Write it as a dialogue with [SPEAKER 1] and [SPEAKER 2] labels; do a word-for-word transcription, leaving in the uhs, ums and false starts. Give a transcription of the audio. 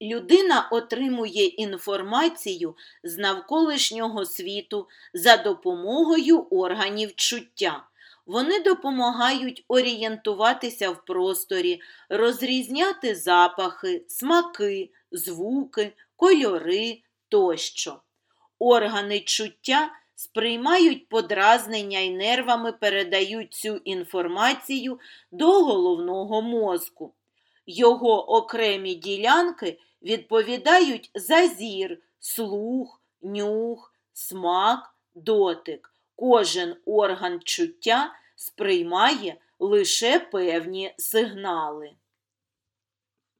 [SPEAKER 1] Людина отримує інформацію з навколишнього світу за допомогою органів чуття. Вони допомагають орієнтуватися в просторі, розрізняти запахи, смаки, звуки, кольори тощо. Органи чуття сприймають подразнення і нервами передають цю інформацію до головного мозку. Його окремі ділянки відповідають за зір, слух, нюх, смак, дотик. Кожен орган чуття сприймає лише певні сигнали.